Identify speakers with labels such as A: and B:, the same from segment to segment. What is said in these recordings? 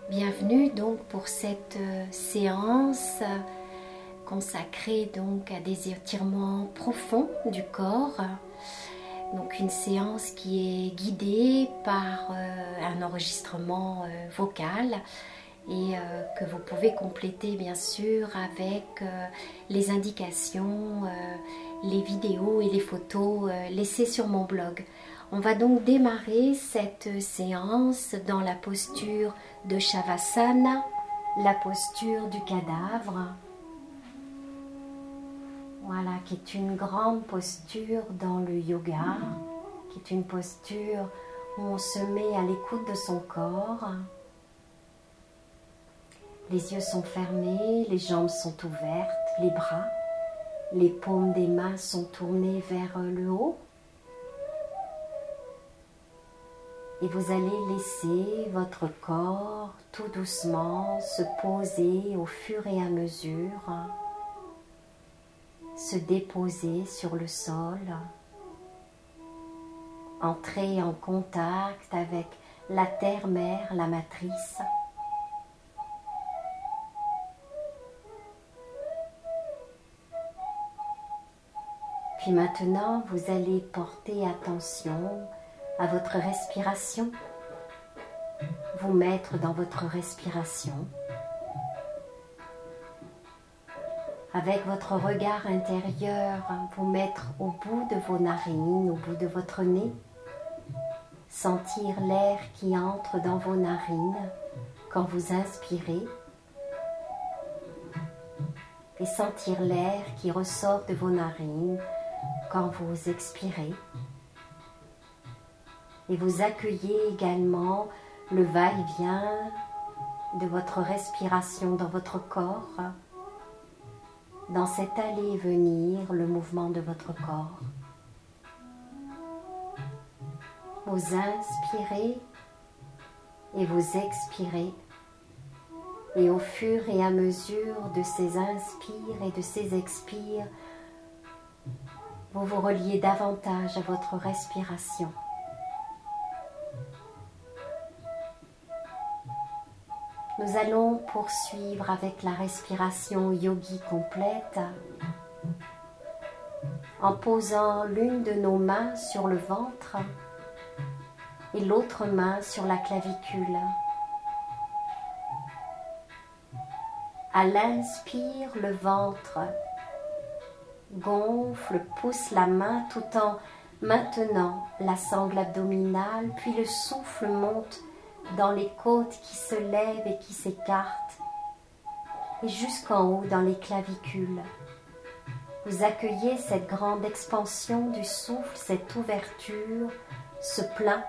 A: Bienvenue donc pour cette séance consacrée donc à des étirements profonds du corps. Donc une séance qui est guidée par un enregistrement vocal et que vous pouvez compléter bien sûr avec les indications, les vidéos et les photos laissées sur mon blog. On va donc démarrer cette séance dans la posture de Shavasana, la posture du cadavre. Voilà, qui est une grande posture dans le yoga, qui est une posture où on se met à l'écoute de son corps. Les yeux sont fermés, les jambes sont ouvertes, les bras, les paumes des mains sont tournées vers le haut. Et vous allez laisser votre corps tout doucement se poser au fur et à mesure, se déposer sur le sol, entrer en contact avec la terre-mère, la matrice. Puis maintenant, vous allez porter attention à votre respiration, vous mettre dans votre respiration, avec votre regard intérieur, vous mettre au bout de vos narines, au bout de votre nez, sentir l'air qui entre dans vos narines quand vous inspirez et sentir l'air qui ressort de vos narines quand vous expirez. Et vous accueillez également le va-et-vient de votre respiration dans votre corps, dans cet aller et venir, le mouvement de votre corps. Vous inspirez et vous expirez. Et au fur et à mesure de ces inspires et de ces expires, vous vous reliez davantage à votre respiration. Nous allons poursuivre avec la respiration yogi complète en posant l'une de nos mains sur le ventre et l'autre main sur la clavicule. À l'inspire, le ventre gonfle, pousse la main tout en maintenant la sangle abdominale, puis le souffle monte dans les côtes qui se lèvent et qui s'écartent, et jusqu'en haut dans les clavicules. Vous accueillez cette grande expansion du souffle, cette ouverture, ce plein.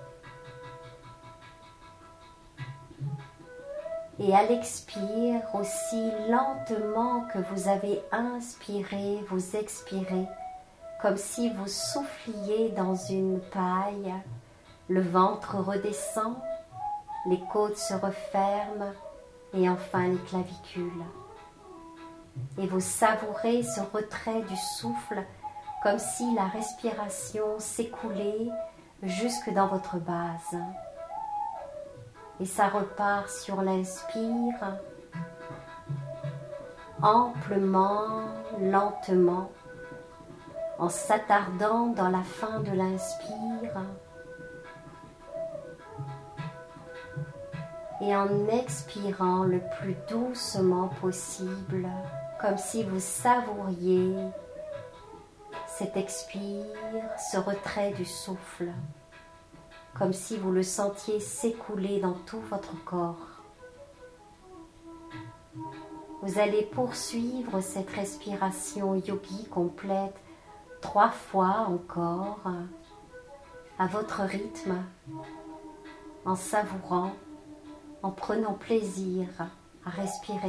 A: Et à l'expire, aussi lentement que vous avez inspiré, vous expirez, comme si vous souffliez dans une paille. Le ventre redescend, les côtes se referment et enfin les clavicules. Et vous savourez ce retrait du souffle comme si la respiration s'écoulait jusque dans votre base. Et ça repart sur l'inspire, amplement, lentement, en s'attardant dans la fin de l'inspire. Et en expirant le plus doucement possible, comme si vous savouriez cet expire, ce retrait du souffle, comme si vous le sentiez s'écouler dans tout votre corps. Vous allez poursuivre cette respiration yogi complète 3 fois encore, à votre rythme, en savourant, en prenant plaisir à respirer.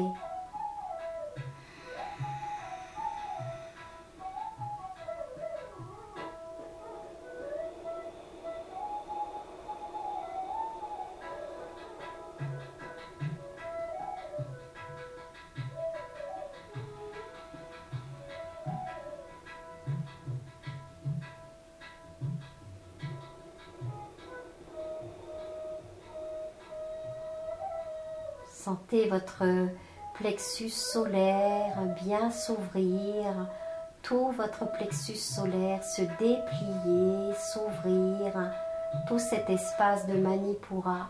A: Sentez votre plexus solaire bien s'ouvrir, tout votre plexus solaire se déplier, s'ouvrir, tout cet espace de Manipura.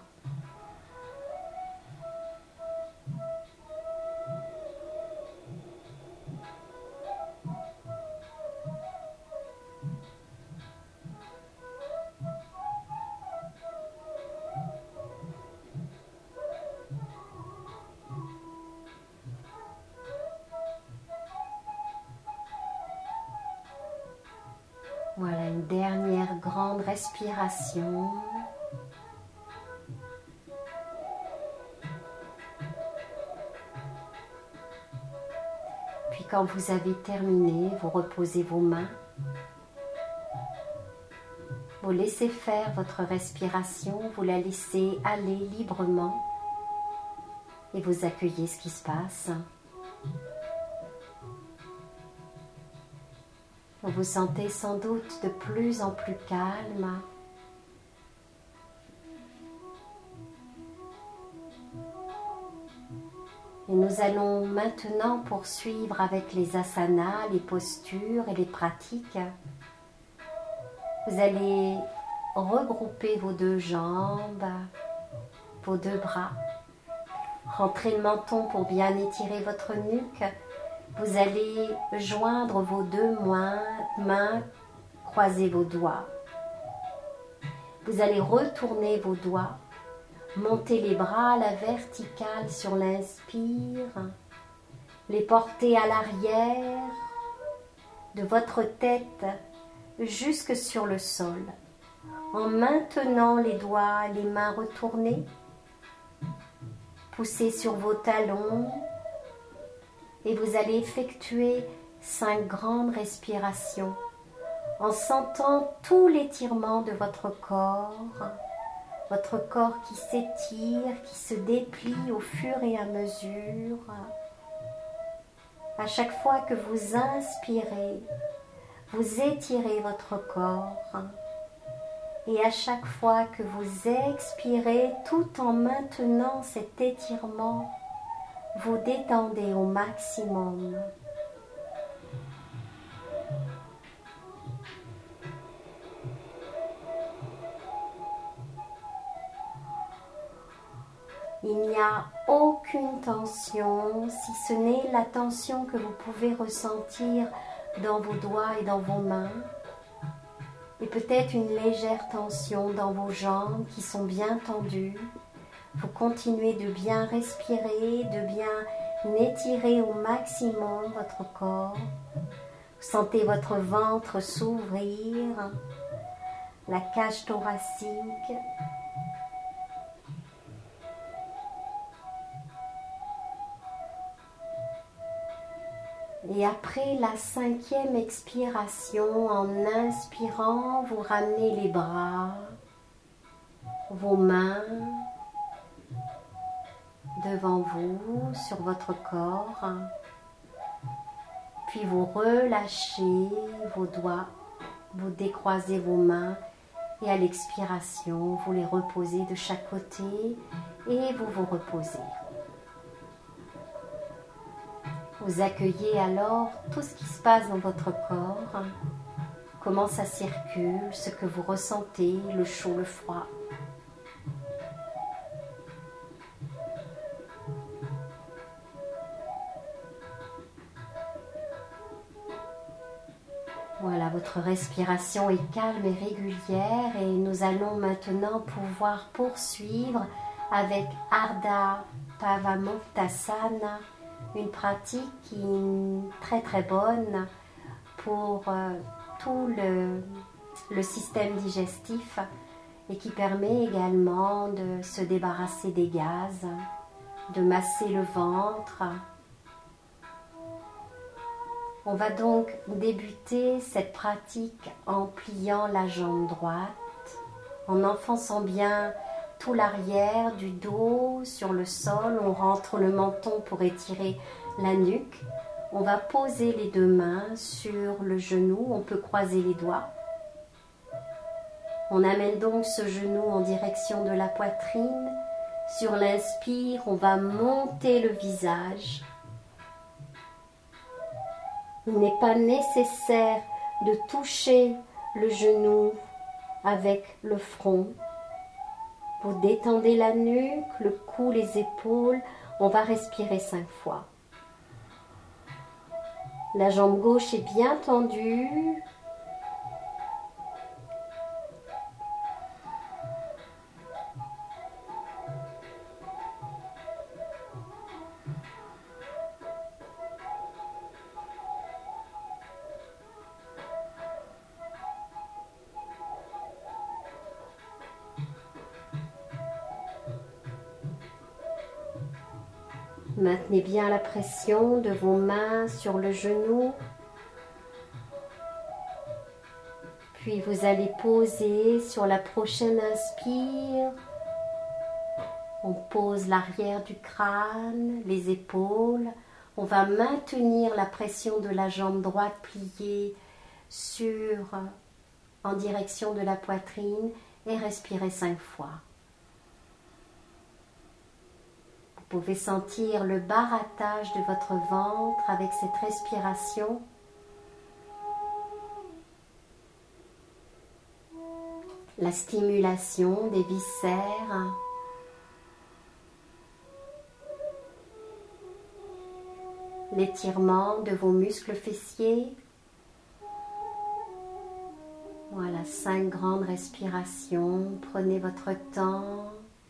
A: Voilà, une dernière grande respiration. Puis quand vous avez terminé, vous reposez vos mains. Vous laissez faire votre respiration, vous la laissez aller librement et vous accueillez ce qui se passe. Vous vous sentez sans doute de plus en plus calme. Et nous allons maintenant poursuivre avec les asanas, les postures et les pratiques. Vous allez regrouper vos deux jambes, vos deux bras. Rentrez le menton pour bien étirer votre nuque. Vous allez joindre vos deux mains, croiser vos doigts. Vous allez retourner vos doigts, monter les bras à la verticale sur l'inspire, les porter à l'arrière de votre tête jusque sur le sol, en maintenant les doigts, les mains retournées. Poussez sur vos talons. Et vous allez effectuer 5 grandes respirations en sentant tout l'étirement de votre corps qui s'étire, qui se déplie au fur et à mesure. À chaque fois que vous inspirez, vous étirez votre corps. Et à chaque fois que vous expirez, tout en maintenant cet étirement, vous détendez au maximum. Il n'y a aucune tension, si ce n'est la tension que vous pouvez ressentir dans vos doigts et dans vos mains. Et peut-être une légère tension dans vos jambes qui sont bien tendues. Vous continuez de bien respirer, de bien étirer au maximum votre corps. Vous sentez votre ventre s'ouvrir, la cage thoracique. Et après la 5e expiration, en inspirant, vous ramenez les bras, vos mains devant vous, sur votre corps. Puis vous relâchez vos doigts, vous décroisez vos mains et à l'expiration, vous les reposez de chaque côté et vous vous reposez. Vous accueillez alors tout ce qui se passe dans votre corps, comment ça circule, ce que vous ressentez, le chaud, le froid. Voilà, votre respiration est calme et régulière et nous allons maintenant pouvoir poursuivre avec Ardha Pavamuktasana, une pratique qui est très très bonne pour tout le système digestif et qui permet également de se débarrasser des gaz, de masser le ventre. On va donc débuter cette pratique en pliant la jambe droite, en enfonçant bien tout l'arrière du dos sur le sol. On rentre le menton pour étirer la nuque. On va poser les deux mains sur le genou, on peut croiser les doigts. On amène donc ce genou en direction de la poitrine Sur l'inspire, on va monter le visage. Il n'est pas nécessaire de toucher le genou avec le front. Vous détendez la nuque, le cou, les épaules. On va respirer 5 fois. La jambe gauche est bien tendue. Maintenez bien la pression de vos mains sur le genou. Puis vous allez poser sur la prochaine inspire. On pose l'arrière du crâne, les épaules. On va maintenir la pression de la jambe droite pliée en direction de la poitrine et respirer 5 fois. Vous pouvez sentir le barattage de votre ventre avec cette respiration. La stimulation des viscères. L'étirement de vos muscles fessiers. Voilà, 5 grandes respirations. Prenez votre temps.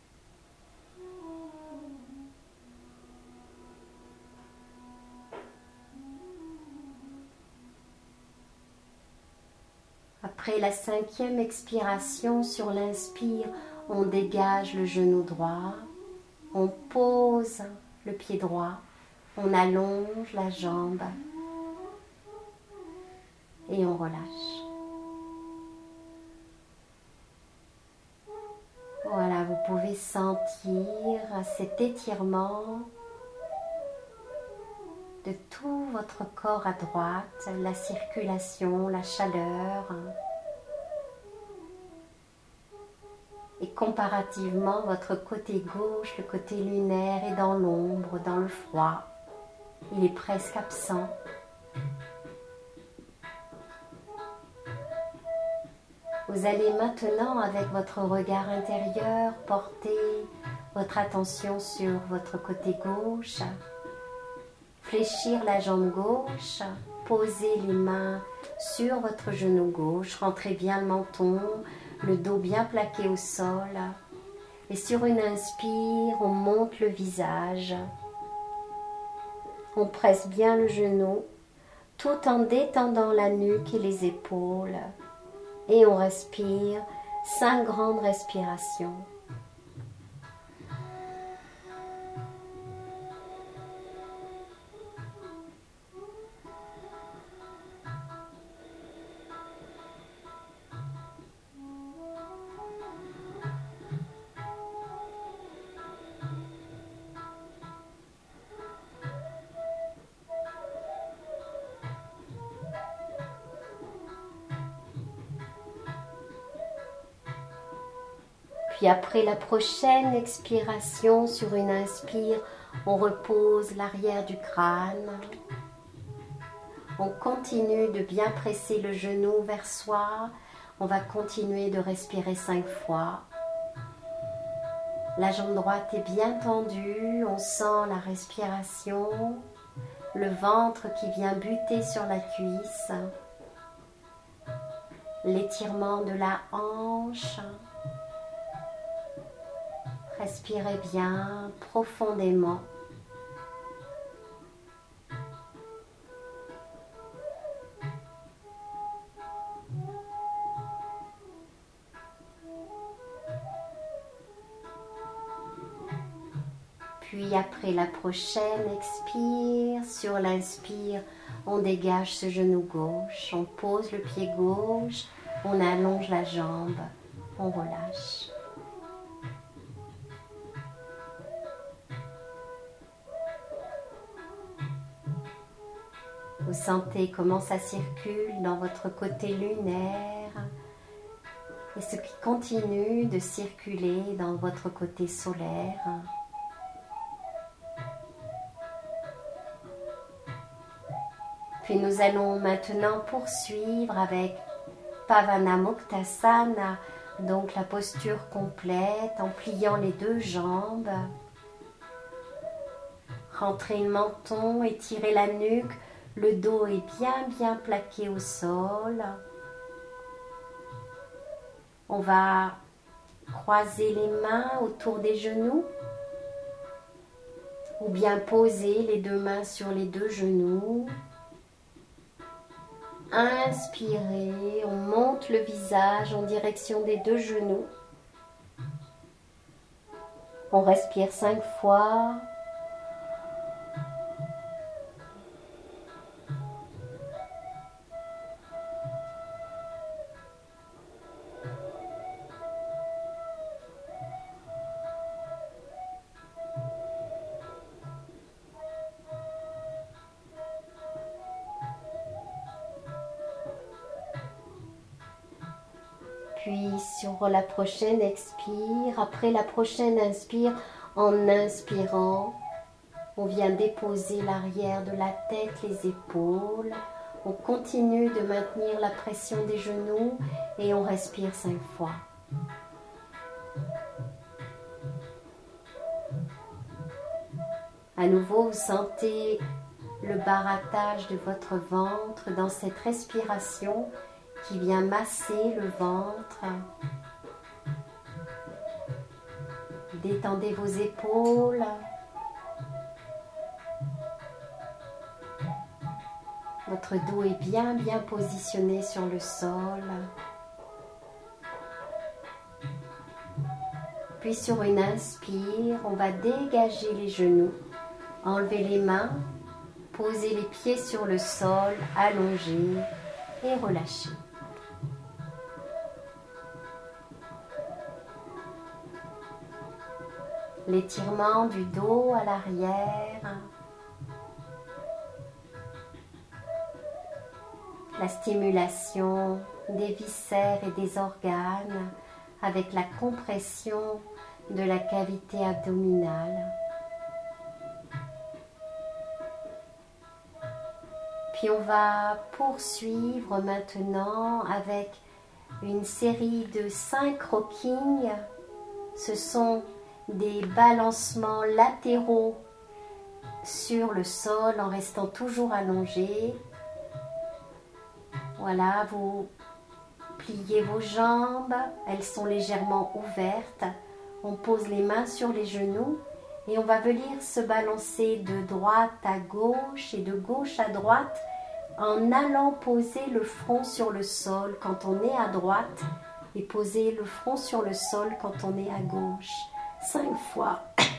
A: Après la 5e expiration, sur l'inspire, on dégage le genou droit, on pose le pied droit, on allonge la jambe et on relâche. Voilà, vous pouvez sentir cet étirement de tout votre corps à droite, la circulation, la chaleur. Et comparativement, votre côté gauche, le côté lunaire, est dans l'ombre, dans le froid. Il est presque absent. Vous allez maintenant, avec votre regard intérieur, porter votre attention sur votre côté gauche. Fléchir la jambe gauche, poser les mains sur votre genou gauche, rentrez bien le menton, le dos bien plaqué au sol. Et sur une inspire, on monte le visage. On presse bien le genou, tout en détendant la nuque et les épaules. Et on respire 5 grandes respirations. Puis après la prochaine expiration, sur une inspire, on repose l'arrière du crâne. On continue de bien presser le genou vers soi. On va continuer de respirer 5 fois. La jambe droite est bien tendue. On sent la respiration. Le ventre qui vient buter sur la cuisse. L'étirement de la hanche. Respirez bien profondément. Puis après la prochaine expire, sur l'inspire, on dégage ce genou gauche, on pose le pied gauche, on allonge la jambe, on relâche. Vous sentez comment ça circule dans votre côté lunaire, et ce qui continue de circuler dans votre côté solaire. Puis nous allons maintenant poursuivre avec Pavanamuktasana, donc la posture complète en pliant les deux jambes. Rentrez le menton, étirez la nuque, le dos est bien plaqué au sol. On va croiser les mains autour des genoux ou bien poser les deux mains sur les deux genoux. Inspirez, on monte le visage en direction des deux genoux. On respire 5 fois. Puis sur la prochaine expire, après la prochaine inspire, en inspirant, on vient déposer l'arrière de la tête, les épaules. On continue de maintenir la pression des genoux et on respire 5 fois. À nouveau, vous sentez le barattage de votre ventre dans cette respiration qui vient masser le ventre. Détendez vos épaules. Votre dos est bien positionné sur le sol. Puis sur une inspire, on va dégager les genoux, enlever les mains, poser les pieds sur le sol, allonger et relâcher. L'étirement du dos à l'arrière, la stimulation des viscères et des organes avec la compression de la cavité abdominale. Puis on va poursuivre maintenant avec une série de 5 rockings. Ce sont des balancements latéraux sur le sol en restant toujours allongé. Voilà, vous pliez vos jambes, elles sont légèrement ouvertes. On pose les mains sur les genoux et on va venir se balancer de droite à gauche et de gauche à droite en allant poser le front sur le sol quand on est à droite et poser le front sur le sol quand on est à gauche. 5 fois.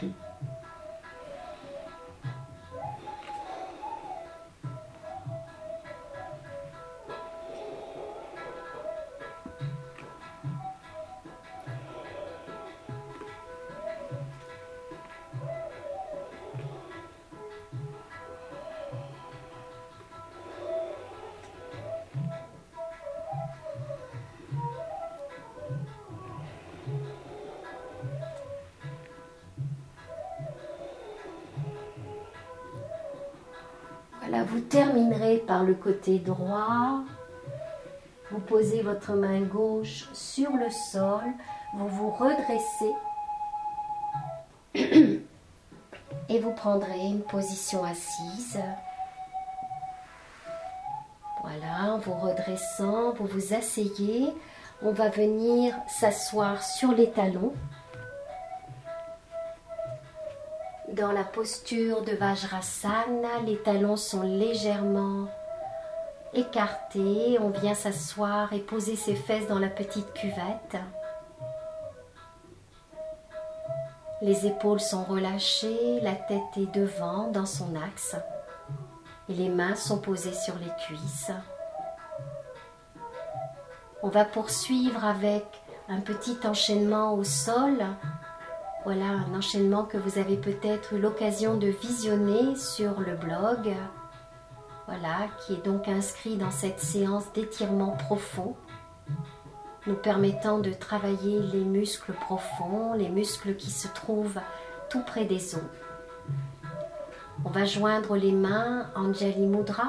A: Voilà, vous terminerez par le côté droit. Vous posez votre main gauche sur le sol. Vous vous redressez. Et vous prendrez une position assise. Voilà, en vous redressant, vous vous asseyez. On va venir s'asseoir sur les talons. Dans la posture de Vajrasana, les talons sont légèrement écartés. On vient s'asseoir et poser ses fesses dans la petite cuvette. Les épaules sont relâchées, la tête est devant dans son axe et les mains sont posées sur les cuisses. On va poursuivre avec un petit enchaînement au sol. Voilà, un enchaînement que vous avez peut-être eu l'occasion de visionner sur le blog. Voilà, qui est donc inscrit dans cette séance d'étirement profond. nous permettant de travailler les muscles profonds, les muscles qui se trouvent tout près des os. On va joindre les mains Anjali Mudra,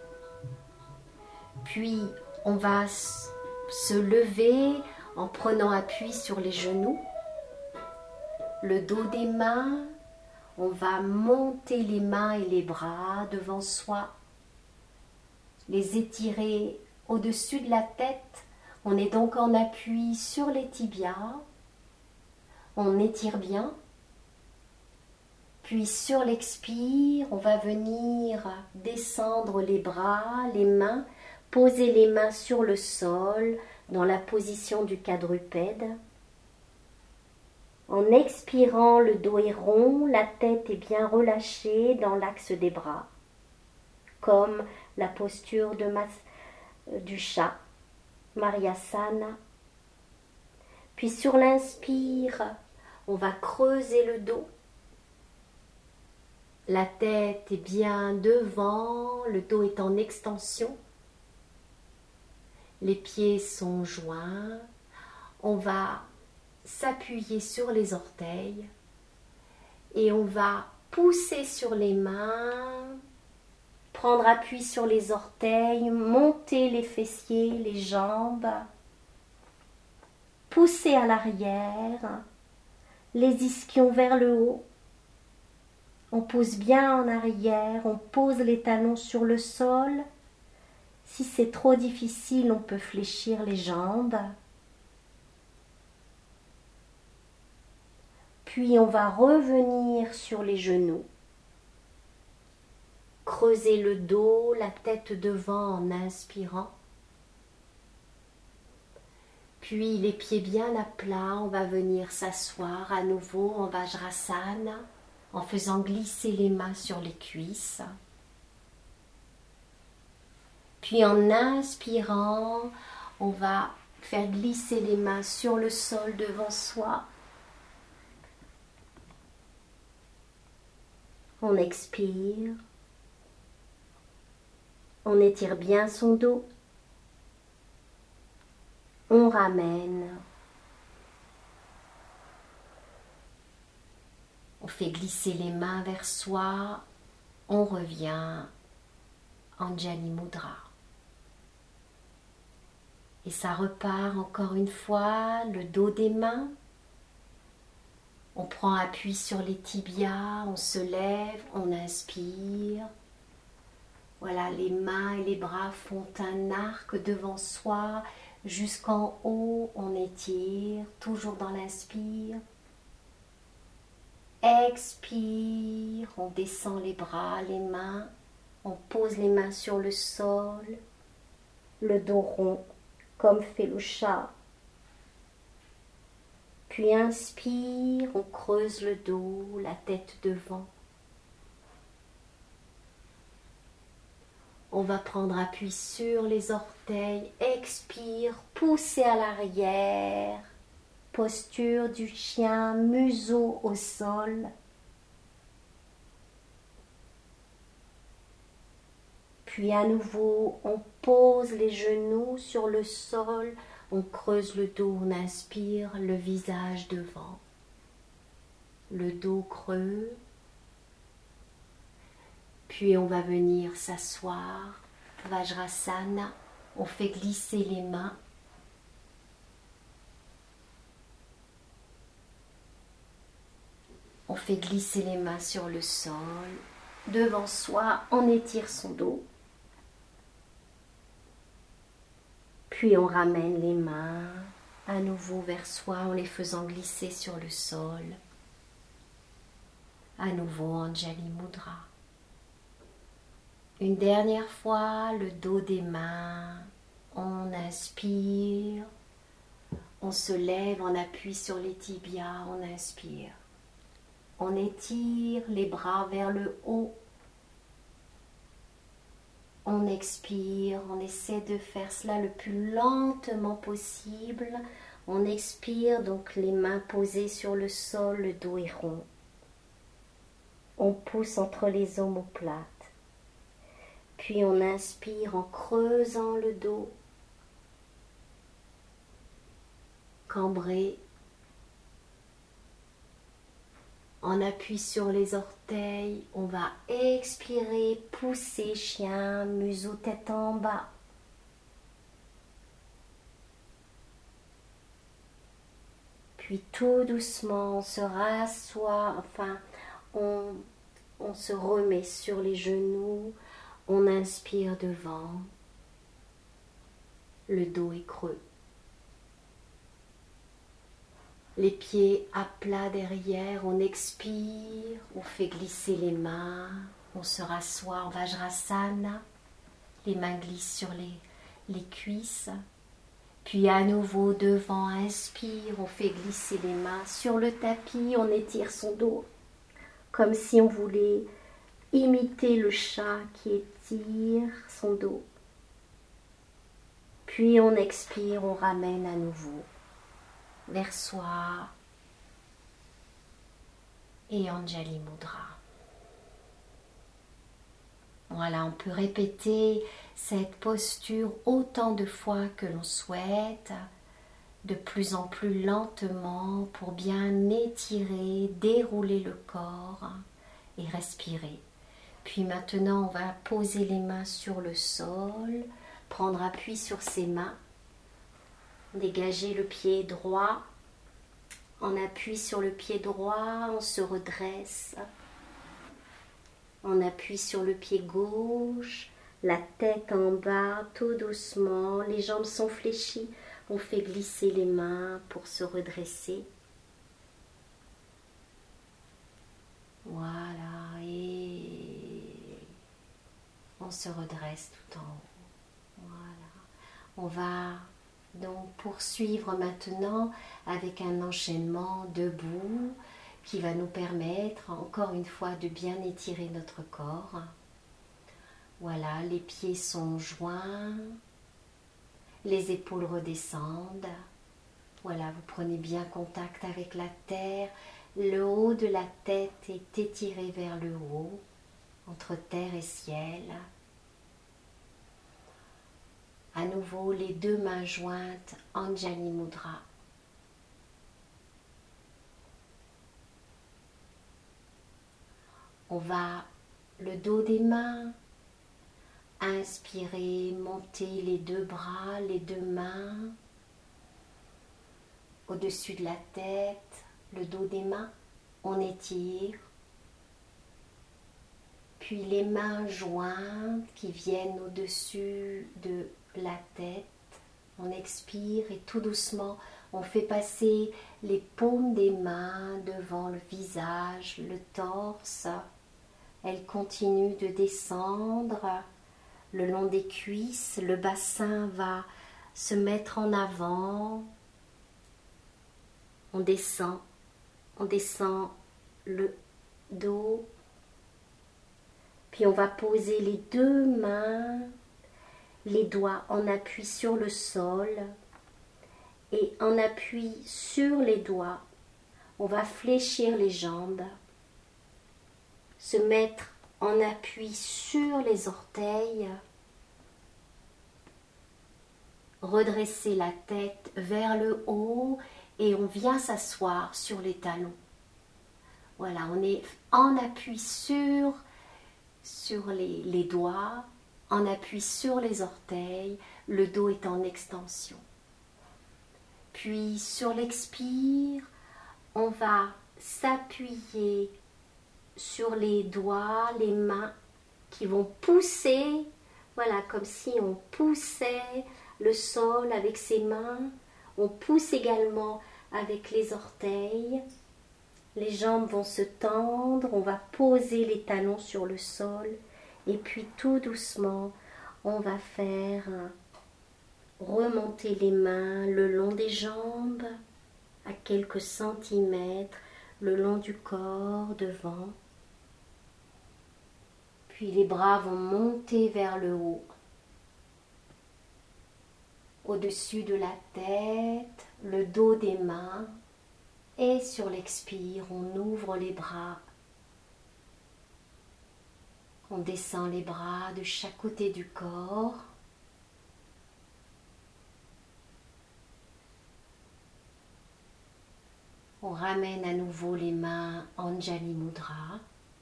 A: puis on va se lever en prenant appui sur les genoux, le dos des mains, on va monter les mains et les bras devant soi, les étirer au-dessus de la tête. On est donc en appui sur les tibias, on étire bien, puis sur l'expire, on va venir descendre les bras, les mains, poser les mains sur le sol dans la position du quadrupède. En expirant, le dos est rond, la tête est bien relâchée dans l'axe des bras, comme la posture du chat, Maryasana. Puis sur l'inspire, on va creuser le dos. La tête est bien devant, le dos est en extension. Les pieds sont joints. On va s'appuyer sur les orteils et on va pousser sur les mains, prendre appui sur les orteils, monter les fessiers, les jambes, pousser à l'arrière, les ischions vers le haut. On pousse bien en arrière, on pose les talons sur le sol. Si c'est trop difficile, on peut fléchir les jambes. Puis on va revenir sur les genoux. Creuser le dos, la tête devant en inspirant. Puis les pieds bien à plat, on va venir s'asseoir à nouveau en Vajrasana en faisant glisser les mains sur les cuisses. Puis en inspirant, on va faire glisser les mains sur le sol devant soi. On expire. On étire bien son dos. On ramène. On fait glisser les mains vers soi. On revient Anjali Mudra. Et ça repart encore une fois, le dos des mains. On prend appui sur les tibias, on se lève, on inspire. Voilà, les mains et les bras font un arc devant soi. Jusqu'en haut, on étire, toujours dans l'inspire. Expire, on descend les bras, les mains. On pose les mains sur le sol. Le dos rond, comme fait le chat. Puis inspire, on creuse le dos, la tête devant. On va prendre appui sur les orteils, expire, pousser à l'arrière, posture du chien, museau au sol. Puis à nouveau, on pose les genoux sur le sol, on creuse le dos, on inspire, le visage devant, le dos creux. Puis on va venir s'asseoir, Vajrasana, on fait glisser les mains. On fait glisser les mains sur le sol, devant soi, on étire son dos. Puis on ramène les mains à nouveau vers soi en les faisant glisser sur le sol. À nouveau Anjali Mudra. Une dernière fois, le dos des mains, on inspire, on se lève, on appuie sur les tibias, on inspire. On étire les bras vers le haut. On expire, on essaie de faire cela le plus lentement possible. On expire, donc les mains posées sur le sol, le dos est rond. On pousse entre les omoplates. Puis on inspire en creusant le dos. cambré. On appuie sur les orteils, on va expirer, pousser chien, museau tête en bas. Puis tout doucement, on se rassoit, enfin, on se remet sur les genoux, on inspire devant, le dos est creux. Les pieds à plat derrière, on expire, on fait glisser les mains, on se rassoit en Vajrasana, les mains glissent sur les cuisses. Puis à nouveau devant, inspire, on fait glisser les mains sur le tapis, on étire son dos, comme si on voulait imiter le chat qui étire son dos. Puis on expire, on ramène à nouveau vers soi et Anjali Mudra. Voilà, on peut répéter cette posture autant de fois que l'on souhaite, de plus en plus lentement pour bien étirer, dérouler le corps et respirer. Puis maintenant, on va poser les mains sur le sol, prendre appui sur ses mains, dégager le pied droit. On appuie sur le pied droit, on se redresse. On appuie sur le pied gauche, la tête en bas, tout doucement. Les jambes sont fléchies. On fait glisser les mains pour se redresser. Voilà, et on se redresse tout en haut. Voilà. On va donc poursuivre maintenant avec un enchaînement debout qui va nous permettre encore une fois de bien étirer notre corps. Voilà, les pieds sont joints, les épaules redescendent. Voilà, vous prenez bien contact avec la terre. Le haut de la tête est étiré vers le haut, entre terre et ciel. À nouveau, les deux mains jointes, Anjali Mudra. On va, le dos des mains, inspirer, monter les deux bras, les deux mains, au-dessus de la tête, le dos des mains, on étire. Puis les mains jointes qui viennent au-dessus de la tête, on expire et tout doucement, on fait passer les paumes des mains devant le visage, le torse. Elles continuent de descendre le long des cuisses, le bassin va se mettre en avant. On descend le dos. Puis on va poser les deux mains, les doigts en appui sur le sol et en appui sur les doigts, on va fléchir les jambes, se mettre en appui sur les orteils, redresser la tête vers le haut et on vient s'asseoir sur les talons. Voilà, on est en appui sur les doigts, en appui sur les orteils, le dos est en extension. Puis sur l'expire, on va s'appuyer sur les doigts, les mains qui vont pousser, voilà, comme si on poussait le sol avec ses mains. On pousse également avec les orteils. Les jambes vont se tendre, on va poser les talons sur le sol et puis tout doucement, on va faire remonter les mains le long des jambes à quelques centimètres, le long du corps devant. Puis les bras vont monter vers le haut, au-dessus de la tête, le dos des mains. Et sur l'expire, on ouvre les bras. On descend les bras de chaque côté du corps. On ramène à nouveau les mains Anjali Mudra.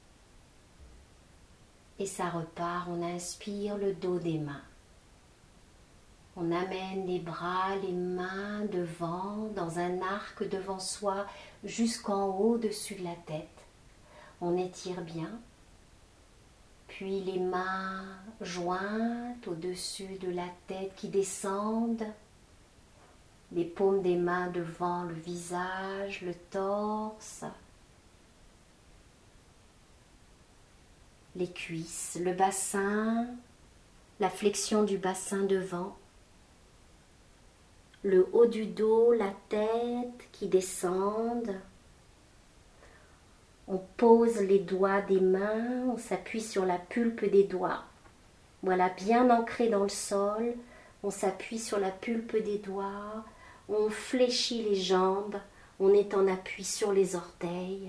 A: Et ça repart, on inspire le dos des mains. On amène les bras, les mains devant, dans un arc devant soi, jusqu'en haut, au-dessus de la tête. On étire bien. Puis les mains jointes au-dessus de la tête qui descendent. Les paumes des mains devant le visage, le torse. Les cuisses, le bassin, la flexion du bassin devant. Le haut du dos, la tête qui descendent. On pose les doigts des mains, on s'appuie sur la pulpe des doigts. Voilà, bien ancré dans le sol, on s'appuie sur la pulpe des doigts, on fléchit les jambes, on est en appui sur les orteils.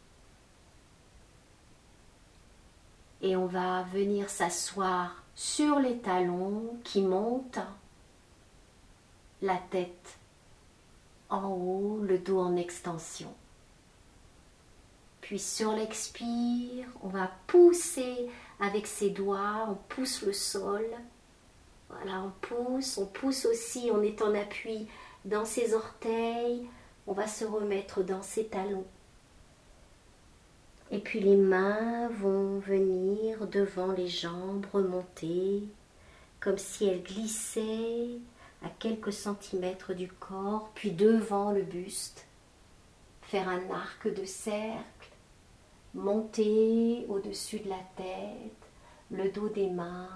A: Et on va venir s'asseoir sur les talons qui montent, la tête en haut, le dos en extension. Puis sur l'expire, on va pousser avec ses doigts, on pousse le sol. Voilà, on pousse aussi, on est en appui dans ses orteils. On va se remettre dans ses talons. Et puis les mains vont venir devant les jambes, remonter, comme si elles glissaient à quelques centimètres du corps, puis devant le buste, faire un arc de cercle, monter au-dessus de la tête, le dos des mains,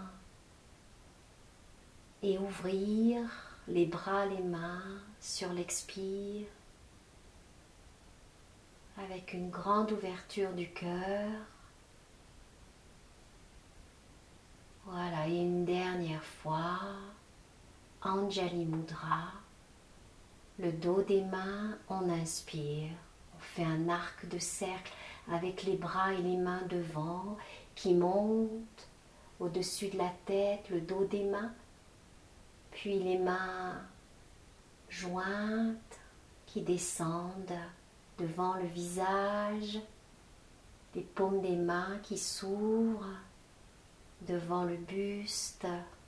A: et ouvrir les bras, les mains sur l'expire, avec une grande ouverture du cœur. Voilà, et une dernière fois, Anjali Mudra, le dos des mains, on inspire, on fait un arc de cercle avec les bras et les mains devant qui montent au-dessus de la tête, le dos des mains, puis les mains jointes qui descendent devant le visage, les paumes des mains qui s'ouvrent devant le buste,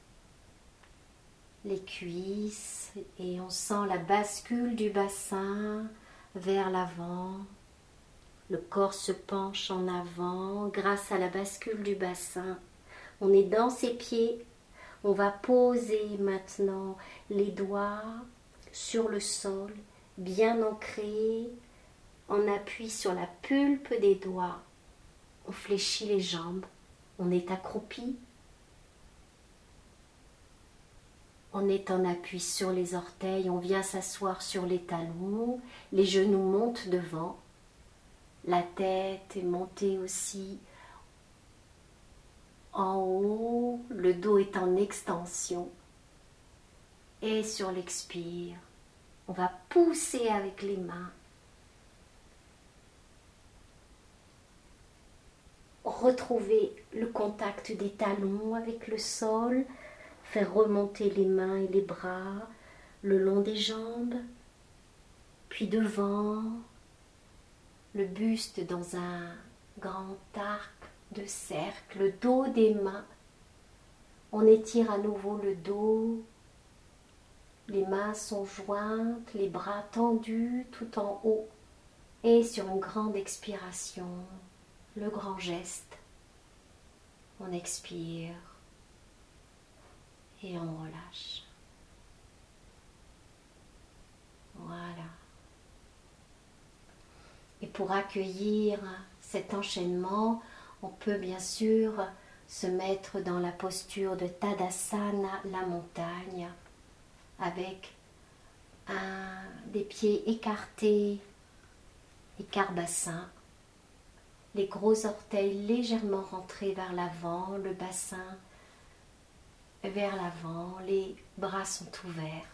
A: les cuisses, et on sent la bascule du bassin vers l'avant. Le corps se penche en avant grâce à la bascule du bassin. On est dans ses pieds. On va poser maintenant les doigts sur le sol, bien ancrés, en appui sur la pulpe des doigts. On fléchit les jambes. On est accroupi. On est en appui sur les orteils, on vient s'asseoir sur les talons, les genoux montent devant, la tête est montée aussi en haut, le dos est en extension. Et sur l'expire, on va pousser avec les mains. Retrouver le contact des talons avec le sol, faire remonter les mains et les bras le long des jambes, puis devant, le buste dans un grand arc de cercle, le dos des mains. On étire à nouveau le dos, les mains sont jointes, les bras tendus tout en haut. Et sur une grande expiration, le grand geste, on expire. Et on relâche. Voilà. Et pour accueillir cet enchaînement, on peut bien sûr se mettre dans la posture de Tadasana, la montagne, avec des pieds écartés, écart-bassin, les gros orteils légèrement rentrés vers l'avant, le bassin vers l'avant, les bras sont ouverts.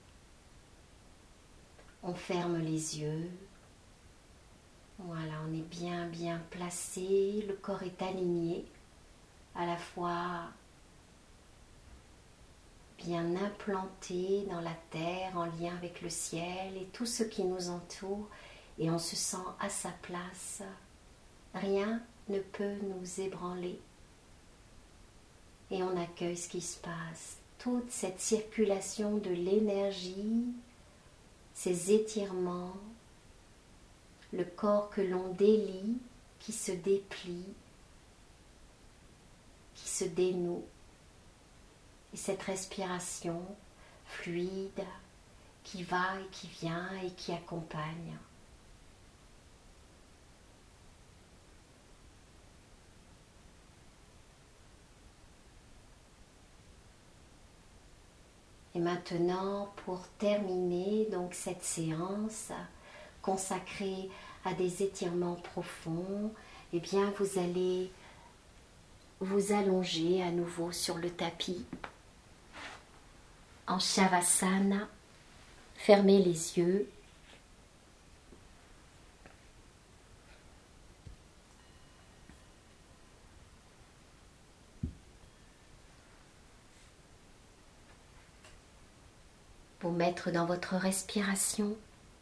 A: On ferme les yeux. Voilà, on est bien placé, le corps est aligné, à la fois bien implanté dans la terre, en lien avec le ciel et tout ce qui nous entoure, et on se sent à sa place. Rien ne peut nous ébranler. Et on accueille ce qui se passe. Toute cette circulation de l'énergie, ces étirements, le corps que l'on délie, qui se déplie, qui se dénoue. Et cette respiration fluide qui va et qui vient et qui accompagne. Et maintenant, pour terminer donc cette séance consacrée à des étirements profonds, eh bien vous allez vous allonger à nouveau sur le tapis en Shavasana. Fermez les yeux. Vous mettre dans votre respiration.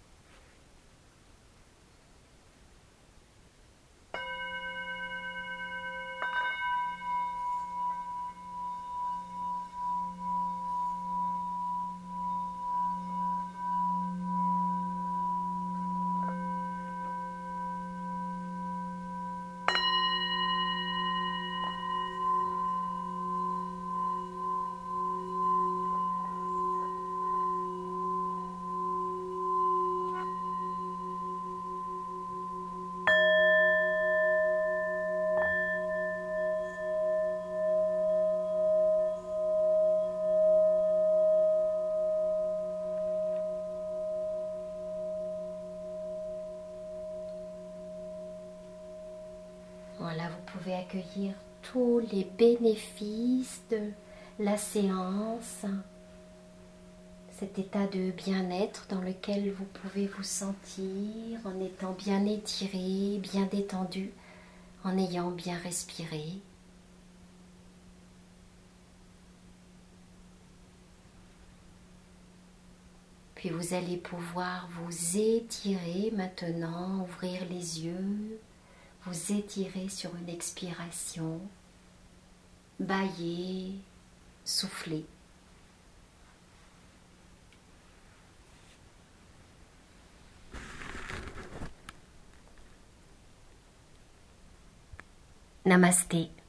A: Voilà, vous pouvez accueillir tous les bénéfices de la séance, cet état de bien-être dans lequel vous pouvez vous sentir en étant bien étiré, bien détendu, en ayant bien respiré. Puis vous allez pouvoir vous étirer maintenant, ouvrir les yeux, vous étirer sur une expiration, bâiller, souffler. Namasté.